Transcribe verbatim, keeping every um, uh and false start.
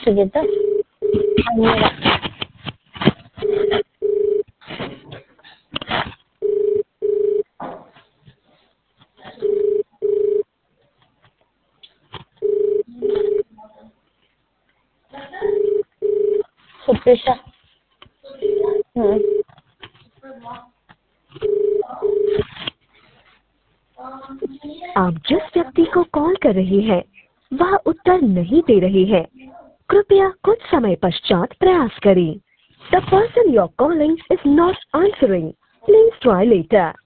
Sujata. Almira. Supisha. हम्म आप जिस व्यक्ति को कॉल कर रही हैं, वह उत्तर नहीं दे रही है। कृपया कुछ समय पश्चात प्रयास करें। The person you're calling is not answering. Please try later.